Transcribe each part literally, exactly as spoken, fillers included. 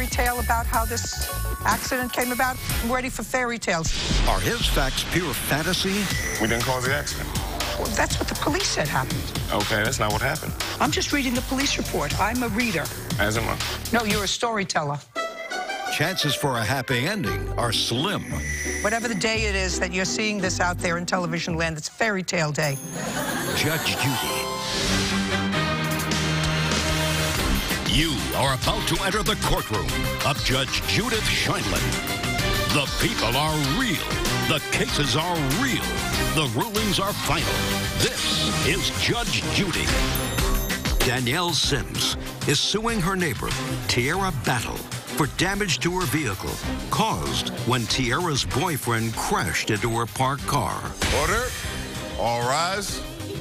fairy tale about how this accident came about? I'm ready for fairy tales. Are his facts pure fantasy? We didn't cause the accident. Well, that's what the police said happened. Okay, that's not what happened. I'm just reading the police report. I'm a reader. As am I. No, you're a storyteller. Chances for a happy ending are slim. Whatever the day it is that you're seeing this out there in television land, it's fairy tale day. Judge Judy. You are about to enter the courtroom of Judge Judith Sheindlin. The people are real. The cases are real. The rulings are final. This is Judge Judy. Danielle Sims is suing her neighbor, Tierra Battle, for damage to her vehicle caused when Tierra's boyfriend crashed into her parked car. Order. All rise.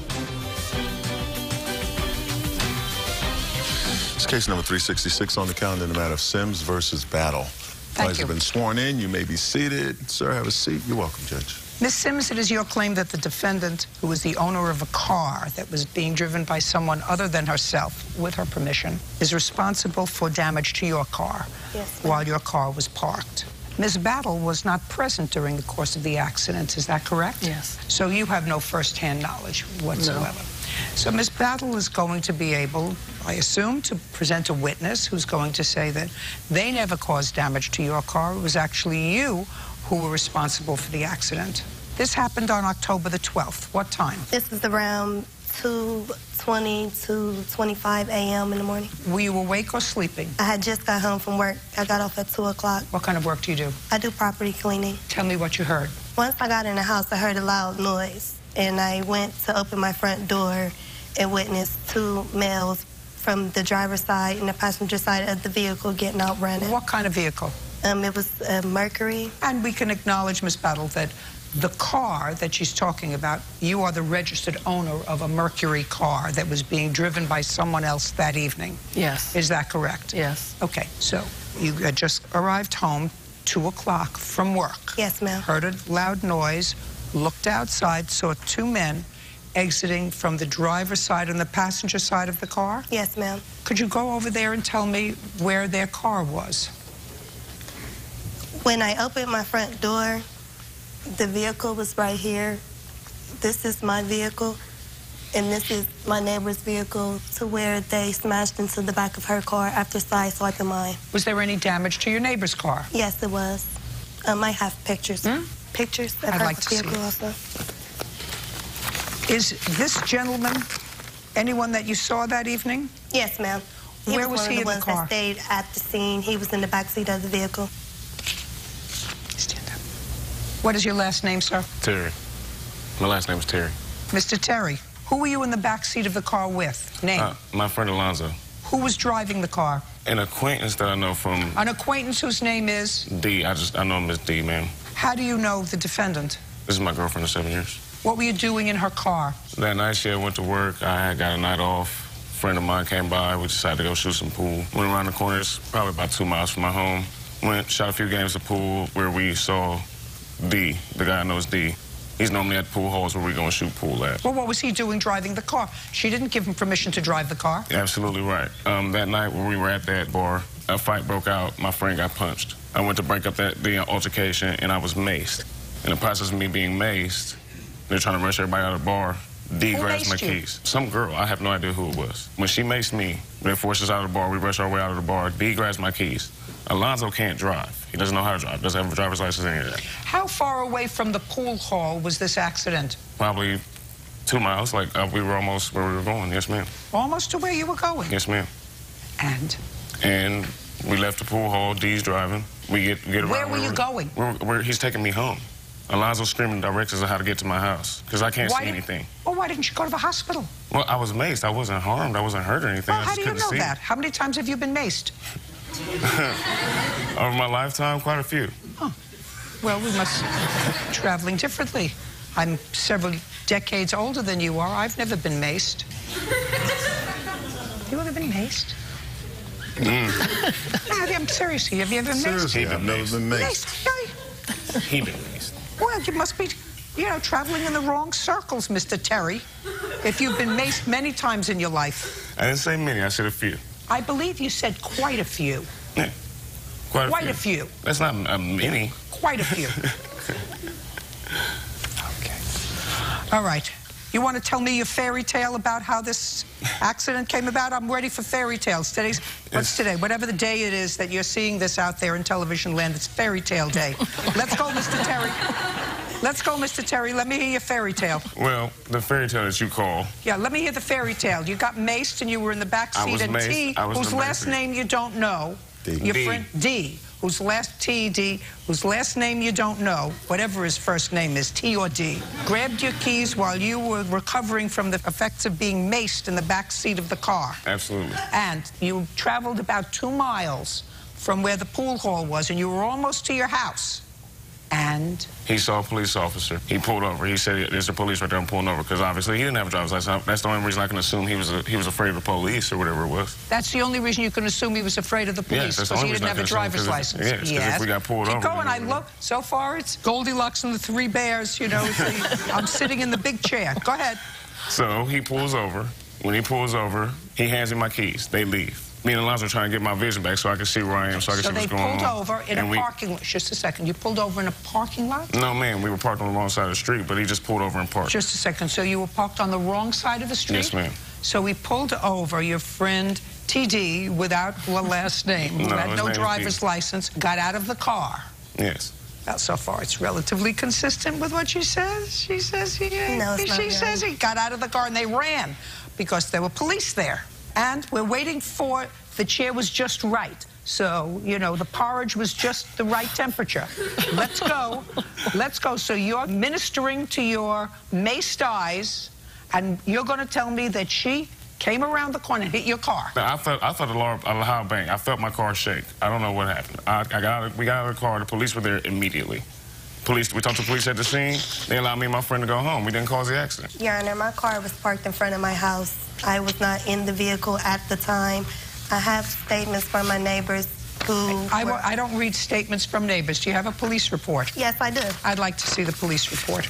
It's case number three sixty-six on the calendar in the matter of Sims versus Battle. Thank you. Have been sworn in. You may be seated. Sir, have a seat. You're welcome, Judge. Miz Sims, it is your claim that the defendant, who was the owner of a car that was being driven by someone other than herself, with her permission, is responsible for damage to your car yes, while your car was parked. Miz Battle was not present during the course of the accident, is that correct? Yes. So you have no first-hand knowledge whatsoever. No. So Miz Battle is going to be able, I assume, to present a witness who's going to say that they never caused damage to your car. It was actually you who were responsible for the accident. This happened on October the twelfth. What time? This was around two twenty, two twenty-five a m in the morning. Were you awake or sleeping? I had just got home from work. I got off at two o'clock. What kind of work do you do? I do property cleaning. Tell me what you heard. Once I got in the house, I heard a loud noise, and I went to open my front door and witnessed two males from the driver's side and the passenger side of the vehicle getting out running. What kind of vehicle? Um, it was a Mercury. And we can acknowledge, Miz Battle, that the car that she's talking about, you are the registered owner of a Mercury car that was being driven by someone else that evening. Yes. Is that correct? Yes. Okay, so you had just arrived home, two o'clock from work. Yes, ma'am. Heard a loud noise, looked outside, saw two men exiting from the driver's side and the passenger side of the car? Yes, ma'am. Could you go over there and tell me where their car was? When I opened my front door, the vehicle was right here. This is my vehicle, and this is my neighbor's vehicle, to where they smashed into the back of her car after sideswiping mine. Was there any damage to your neighbor's car? Yes, it was. Um, I have pictures. Hmm? Pictures of I'd her like to see vehicle it. also. Is this gentleman anyone that you saw that evening? Yes, ma'am. He Where was, was one he of the in ones the car? that stayed at the scene. He was in the back seat of the vehicle. Stand up. What is your last name, sir? Terry. My last name is Terry. Mister Terry, who were you in the back seat of the car with? Name. Uh, my friend Alonzo. Who was driving the car? An acquaintance that I know from An acquaintance whose name is? D. I just, I know him as D, ma'am. How do you know the defendant? This is my girlfriend of seven years. What were you doing in her car? That night she had went to work. I had got a night off. A friend of mine came by. We decided to go shoot some pool. Went around the corner. It's probably about two miles from my home. Went, shot a few games of pool where we saw D, the guy I know is D. He's normally at pool halls where we go and shoot pool at. Well, what was he doing driving the car? She didn't give him permission to drive the car. Absolutely right. Um, that night when we were at that bar, a fight broke out. My friend got punched. I went to break up that the altercation, and I was maced. In the process of me being maced, they're trying to rush everybody out of the bar. D Who grabs my maced you? keys. Some girl, I have no idea who it was. When she maced me, they forced us out of the bar. We rush our way out of the bar. D grabs my keys. Alonzo can't drive. He doesn't know how to drive. Doesn't have a driver's license, any of that. How far away from the pool hall was this accident? Probably two miles. Like, uh, we were almost where we were going. Yes, ma'am. Almost to where you were going. Yes, ma'am. And? And we left the pool hall. D's driving. We get, get around. Where were you going? We're, we're, he's taking me home. Alonzo's screaming directions on how to get to my house because I can't Why see did- anything. Well, why didn't you go to the hospital? Well, I was maced. I wasn't harmed. I wasn't hurt or anything. Well, I how just do you couldn't know see. that? How many times have you been maced? Over my lifetime, quite a few. Oh. Well, we must be traveling differently. I'm several decades older than you are. I've never been maced. You ever been maced? Mm. No, I'm serious. Have you ever been maced? Seriously, I've never been maced. Maced? He been maced. Well, you must be, you know, traveling in the wrong circles, Mister Terry. If you've been maced many times in your life. I didn't say many. I said a few. I believe you said quite a few. Yeah. Quite a Quite few. a few. That's not a many. Quite a few. Okay. All right. You want to tell me your fairy tale about how this accident came about? I'm ready for fairy tales. Today's, what's It's, today? Whatever the day it is that you're seeing this out there in television land, it's fairy tale day. Let's go, Mister Terry. Let's go, Mister Terry. Let me hear your fairy tale. Well, the fairy tale that you call. Yeah, let me hear the fairy tale. You got maced and you were in the back I seat, was and maced. T, I was in whose the back last seat. name you don't know. D. Your D. friend D, whose last T, D, whose last name you don't know, whatever his first name is, T or D, grabbed your keys while you were recovering from the effects of being maced in the back seat of the car. Absolutely. And you traveled about two miles from where the pool hall was, and you were almost to your house. And He saw a police officer. He pulled over. He said, "There's a police right there. I'm pulling over," because obviously he didn't have a driver's license. That's the only reason I can assume he was a, he was afraid of the police or whatever it was. that's the only reason you can assume he was afraid of the police, Yes, that's the because he only didn't reason I have a can assume, driver's 'cause if- license. yes, 'cause if we got pulled Keep over, going. then I we look. So far, it's Goldilocks and the Three Bears. You know, it's the, I'm sitting in the big chair. Go ahead. So he pulls over. When he pulls over, he hands me my keys. They leave. Me and Alonzo are trying to get my vision back so I can see where I am, so I can So see they what's going on. pulled over in And a we- parking lot. Just a second. You pulled over in a parking lot? No, ma'am. We were parked on the wrong side of the street, but he just pulled over and parked. Just a second. So you were parked on the wrong side of the street? Yes, ma'am. So we pulled over your friend T D without a last name, who No, had his no name is driver's D. license, got out of the car. Yes. Well, so far, it's relatively consistent with what she says. She says he, No, it's she not really. says he got out of the car and they ran because there were police there. And we're waiting for, the chair was just right. So, you know, the porridge was just the right temperature. Let's go. Let's go. So you're ministering to your maced eyes, and you're going to tell me that she came around the corner and hit your car. I felt I felt a loud, a loud bang. I felt my car shake. I don't know what happened. I, I got out, we got out of the car. The police were there immediately. Police. We talked to police at the scene. They allowed me and my friend to go home. We didn't cause the accident. Your Honor, my car was parked in front of my house. I was not in the vehicle at the time. I have statements from my neighbors who... I, were- wa- I don't read statements from neighbors. Do you have a police report? Yes, I do. I'd like to see the police report.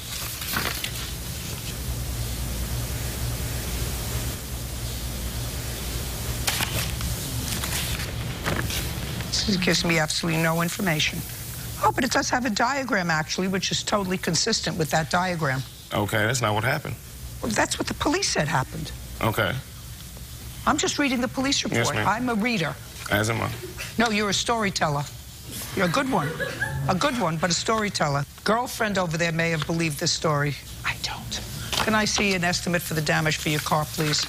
This gives me absolutely no information. Oh, but it does have a diagram, actually, which is totally consistent with that diagram. Okay, that's not what happened. Well, that's what the police said happened. Okay, I'm just reading the police report. Yes, ma'am. I'm a reader. as am I. No, you're a storyteller. You're a good one. A good one, but a storyteller. Girlfriend over there may have believed this story. I don't. Can I see an estimate for the damage for your car, please?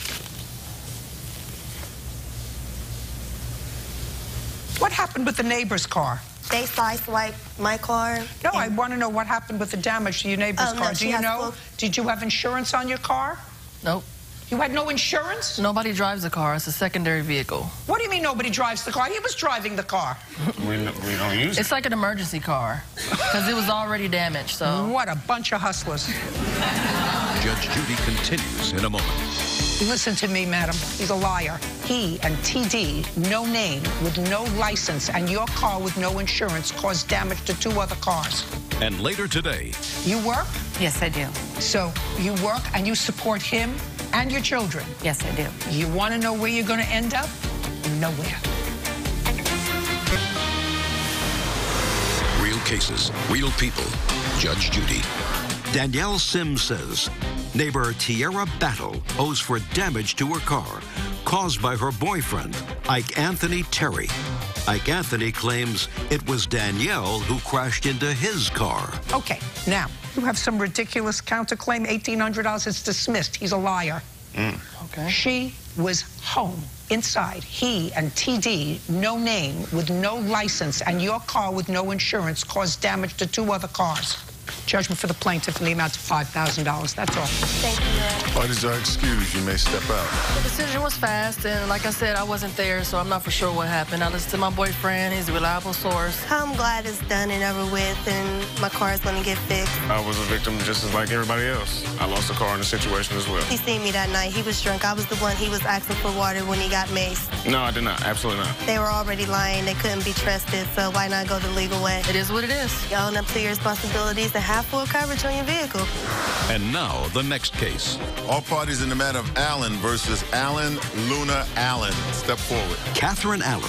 What happened with the neighbor's car? They sideswiped my car. No, I and- want to know what happened with the damage to your neighbor's Oh, no, car. Do she you has know? full- Did you have insurance on your car? Nope. You had no insurance? Nobody drives the car. It's a secondary vehicle. What do you mean nobody drives the car? He was driving the car. We, n- we don't use it. It's like an emergency car because it was already damaged. So What a bunch of hustlers. Judge Judy continues in a moment. Listen to me, madam. He's a liar. He and T D, no name, with no license, and your car with no insurance caused damage to two other cars. And later today, You work, Yes, I do. so you work and you support him and your children. Yes, I do. You want to know where you're going to end up? Nowhere. real cases, real people. Judge Judy. Danielle Sims says neighbor Tierra Battle owes for damage to her car caused by her boyfriend, Ike Anthony Terry. Ike Anthony claims it was Danielle who crashed into his car. Okay, now, you have some ridiculous counterclaim, eighteen hundred dollars. It's dismissed. He's a liar. okay. She was home, inside. He and T D, no name, with no license, and your car with no insurance caused damage to two other cars. Judgment for the plaintiff in the amount of five thousand dollars. That's all. Thank you, Your Honor. Parties are excused. You may step out. The decision was fast, and like I said, I wasn't there, so I'm not for sure what happened. I listened to my boyfriend. He's a reliable source. I'm glad it's done and over with, and my car is going to get fixed. I was a victim just as like everybody else. I lost a car in the situation as well. He seen me that night. He was drunk. I was the one he was asking for water when he got maced. No, I did not. Absolutely not. They were already lying. They couldn't be trusted, so why not go the legal way? It is what it is. You own up to your responsibilities and have full coverage on your vehicle. And now the next case. All parties in the matter of Allen versus Allen Luna Allen. Step forward. Catherine Allen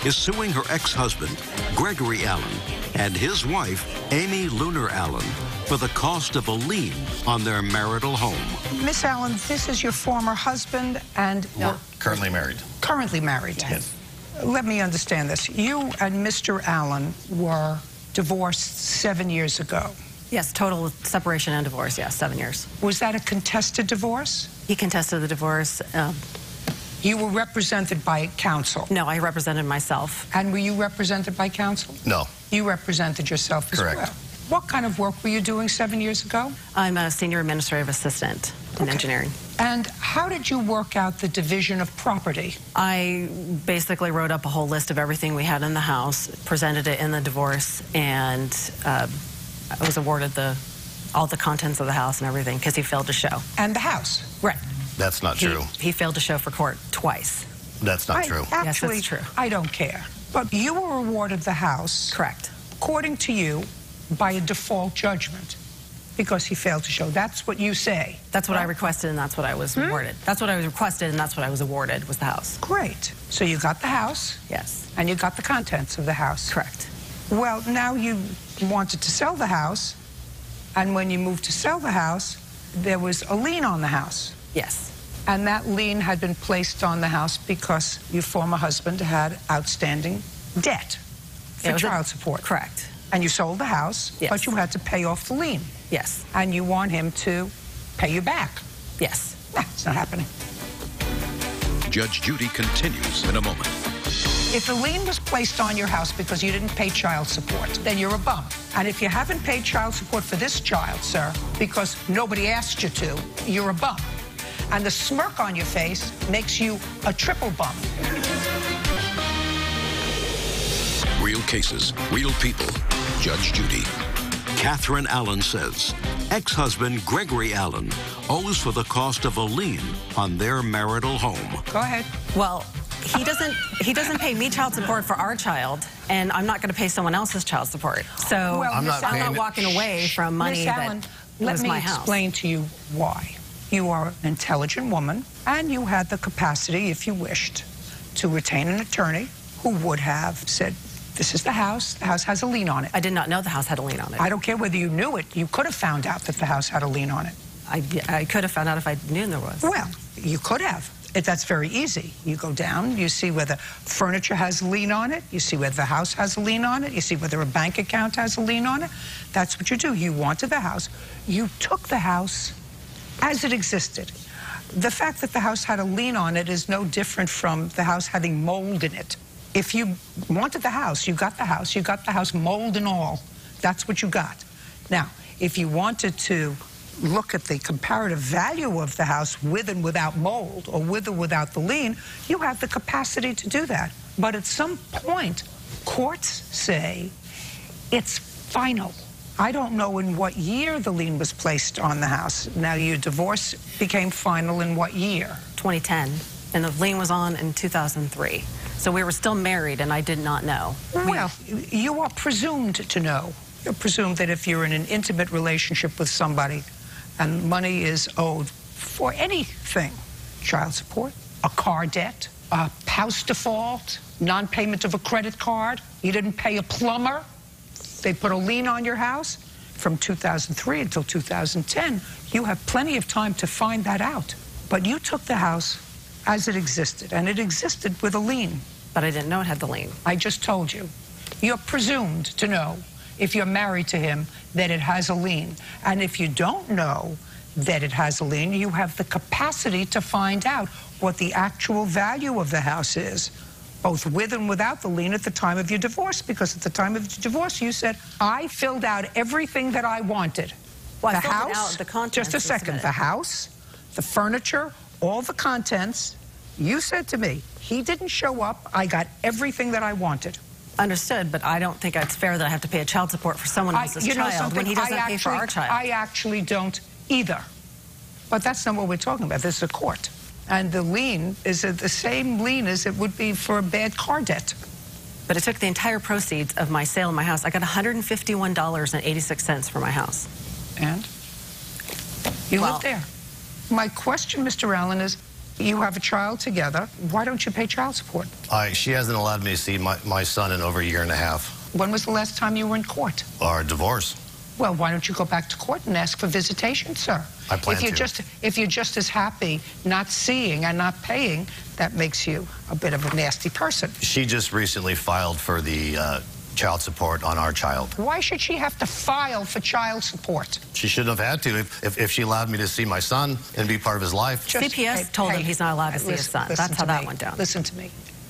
is suing her ex-husband, Gregory Allen, and his wife, Amy Lunar Allen, for the cost of a lien on their marital home. Miss Allen, this is your former husband and We're currently married. currently married. Yes. Let me understand this. You and Mister Allen were divorced seven years ago. Yes, total separation and divorce, yes, seven years. Was that a contested divorce? He contested the divorce. Um, You were represented by counsel. no, I represented myself. And were you represented by counsel? No. You represented yourself as Correct. well. What kind of work were you doing seven years ago? I'm a senior administrative assistant in Okay. engineering. And how did you work out the division of property? I basically wrote up a whole list of everything we had in the house, presented it in the divorce, and uh, I was awarded the all the contents of the house and everything because he failed to show. And the house? Right. That's not He, true. he failed to show for court twice. That's not I- true. Actually, Yes, that's true. I don't care. But you were awarded the house, Correct. according to you, by a default judgment because he failed to show. That's what you say. That's what I requested, and that's what I was awarded. That's what I was requested, and that's what I was awarded, was the house. Great. So you got the house, Yes. and you got the contents of the house. Correct. Well, now you wanted to sell the house, and when you moved to sell the house, there was a lien on the house. Yes. And that lien had been placed on the house because your former husband had outstanding debt It for was a- child support. Correct. And you sold the house, Yes. but you had to pay off the lien. Yes. And you want him to pay you back. Yes. Nah, it's not happening. Judge Judy continues in a moment. If the lien was placed on your house because you didn't pay child support, then you're a bum. And if you haven't paid child support for this child, sir, because nobody asked you to, you're a bum. And the smirk on your face makes you a triple bum. Real cases, real people. Judge Judy. Catherine Allen says ex-husband Gregory Allen owes for the cost of a lien on their marital home. Go ahead. Well, he doesn't he doesn't pay me child support for our child, and I'm not going to pay someone else's child support. So Well, I'm Miss not I'm paying not it. walking away from money Miss that Allen, let was me my house. explain to you why. You are an intelligent woman, and you had the capacity, if you wished, to retain an attorney who would have said, this is the house, the house has a lien on it. I did not know the house had a lien on it. I don't care whether you knew it, you could have found out that the house had a lien on it. I, I could have found out if I knew there was. Well, you could have. It, that's very easy. You go down, you see whether furniture has a lien on it, you see whether the house has a lien on it, you see whether a bank account has a lien on it. That's what you do. You wanted the house. You took the house as it existed. The fact that the house had a lien on it is no different from the house having mold in it. If you wanted the house, you got the house. You got the house, mold and all. That's what you got. Now, if you wanted to look at the comparative value of the house with and without mold or with or without the lien, you have the capacity to do that. But at some point, courts say it's final. I don't know in what year the lien was placed on the house. Now, your divorce became final in what year? twenty ten, and the lien was on in two thousand three. So we were still married, and I did not know. We- Well, you are presumed to know. You're presumed that if you're in an intimate relationship with somebody and money is owed for anything, child support, a car debt, a house default, non-payment of a credit card, you didn't pay a plumber, they put a lien on your house from two thousand three until two thousand ten, you have plenty of time to find that out. But you took the house as it existed, and it existed with a lien. But I didn't know it had the lien. I just told you. You're presumed to know, if you're married to him, that it has a lien. And if you don't know that it has a lien, you have the capacity to find out what the actual value of the house is, both with and without the lien at the time of your divorce, because at the time of your divorce, you said, I filled out everything that I wanted. Well, I the filled it house, out, the contents just a and second, submitted. the house, the furniture, all the contents. You said to me, he didn't show up, I got everything that I wanted. Understood, but I don't think it's fair that I have to pay a child support for someone I- else's you know child when he something? doesn't I pay for our actually- child. I actually don't either. But that's not what we're talking about. This is a court. And the lien is the same lien as it would be for a bad car debt. But it took the entire proceeds of my sale of my house. I got one hundred fifty-one dollars and eighty-six cents for my house. And you Well- live there. My question, Mister Allen, is You have a child together. Why don't you pay child support? I, she hasn't allowed me to see my, my son in over a year and a half. When was the last time you were in court? Our divorce. Well, why don't you go back to court and ask for visitation, sir? I plan if you're to. Just, if you're just as happy not seeing and not paying, that makes you a bit of a nasty person. She just recently filed for the uh, child support on our child. Why should she have to file for child support? She shouldn't have had to if, if, if she allowed me to see my son and be part of his life. Just, C P S hey, told hey, him he's not allowed to listen, see his son. listen That's how to that me. went down. Listen to me.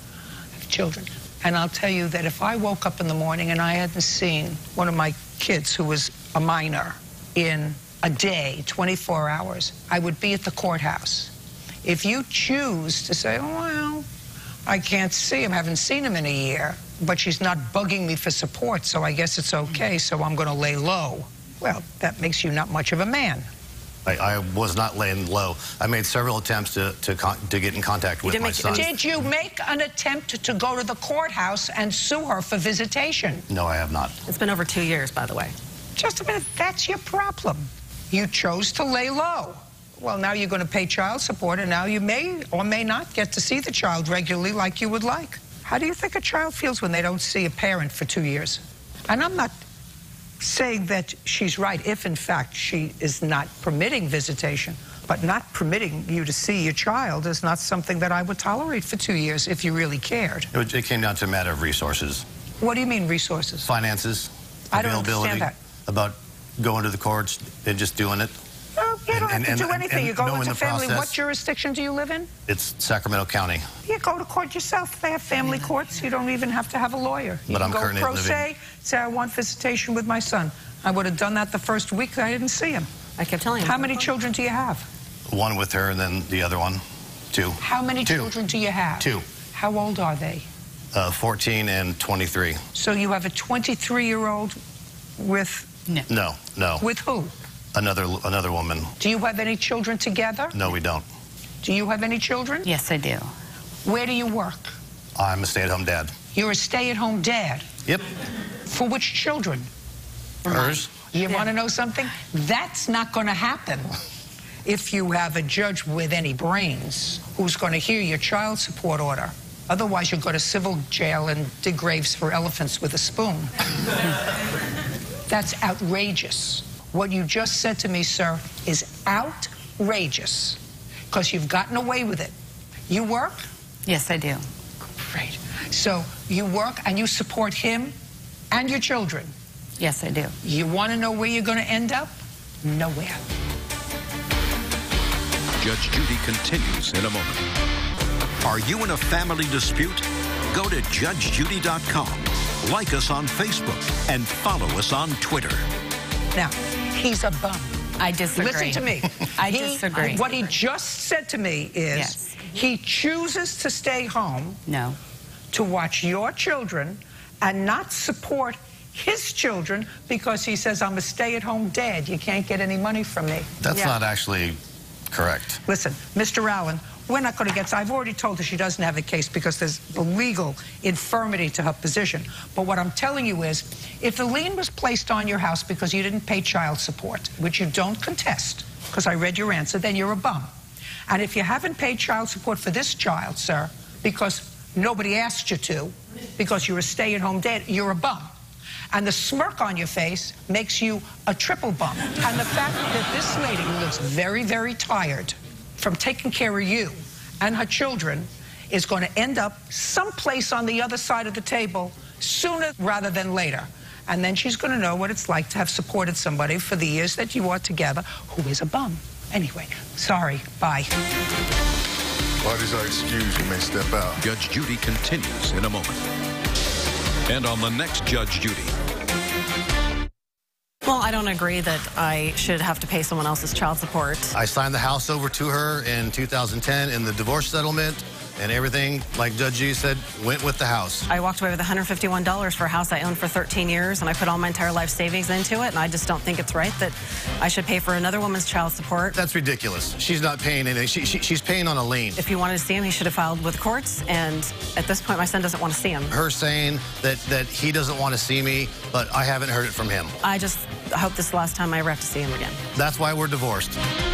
I have children. And I'll tell you that if I woke up in the morning and I hadn't seen one of my kids who was a minor in a day, twenty-four hours, I would be at the courthouse. If you choose to say, oh, well, I can't see him, haven't seen him in a year, but she's not bugging me for support, so I guess it's okay, so I'm going to lay low. Well, that makes you not much of a man. I, I was not laying low. I made several attempts to, to, con to get in contact with didn't my make- son. Did you make an attempt to go to the courthouse and sue her for visitation? No, I have not. It's been over two years, by the way. Just a minute, that's your problem. You chose to lay low. Well, now you're going to pay child support, and now you may or may not get to see the child regularly like you would like. How do you think a child feels when they don't see a parent for two years? And I'm not saying that she's right if, in fact, she is not permitting visitation, but not permitting you to see your child is not something that I would tolerate for two years if you really cared. It, it came down to a matter of resources. What do you mean resources? Finances, I don't availability, understand that. about going to the courts and just doing it. No, you don't And- have and- to do and- anything. and You go knowing into the family. process. What jurisdiction do you live in? It's Sacramento County. You go to court yourself. They have family courts. You don't even have to have a lawyer. You But can I'm go currently pro living- se, say, I want visitation with my son. I would have done that the first week I didn't see him. I kept telling him. How many children do you have? One with her and then the other one, two. How many Two. children do you have? Two. How old are they? Uh, fourteen and twenty-three. So you have a twenty-three-year-old with, No, no. with who? Another another woman. Do you have any children together? No, we don't. Do you have any children? Yes, I do. Where do you work? I'm a stay-at-home dad. You're a stay-at-home dad. Yep. For which children? Hers? You want to know something? That's not going to happen if you have a judge with any brains who's going to hear your child support order. Otherwise, you'll go to civil jail and dig graves for elephants with a spoon. That's outrageous. What you just said to me, sir, is outrageous because you've gotten away with it. You work? Yes, I do. Great. So you work and you support him and your children. Yes, I do. You want to know where you're going to end up? Nowhere. Judge Judy continues in a moment. Are you in a family dispute? Go to judge judy dot com, like us on Facebook, and follow us on Twitter. Now, he's a bum. I disagree. Listen to me. I He- disagree. What he just said to me is Yes. he chooses to stay home No. to watch your children and not support his children because he says, I'm a stay-at-home dad. You can't get any money from me. That's Yeah. not actually correct. Listen, Mister Allen, we're not going to get... I've already told her she doesn't have a case because there's a legal infirmity to her position. But what I'm telling you is, if the lien was placed on your house because you didn't pay child support, which you don't contest, because I read your answer, then you're a bum. And if you haven't paid child support for this child, sir, because nobody asked you to, because you're a stay-at-home dad, you're a bum. And the smirk on your face makes you a triple bum. And the fact that this lady who looks very, very tired from taking care of you and her children is going to end up someplace on the other side of the table sooner rather than later. And then she's going to know what it's like to have supported somebody for the years that you are together who is a bum. Anyway, sorry. Bye. Parties are excused. You may step out. Judge Judy continues in a moment. And on the next Judge Judy. Well, I don't agree that I should have to pay someone else's child support. I signed the house over to her in two thousand ten in the divorce settlement, and everything, like Judge G said, went with the house. I walked away with one hundred fifty-one dollars for a house I owned for thirteen years, and I put all my entire life savings into it, and I just don't think it's right that I should pay for another woman's child support. That's ridiculous. She's not paying anything. She, she, she's paying on a lien. If he wanted to see him, he should have filed with courts, and at this point, my son doesn't want to see him. Her saying that, that he doesn't want to see me, but I haven't heard it from him. I just hope this is the last time I ever have to see him again. That's why we're divorced.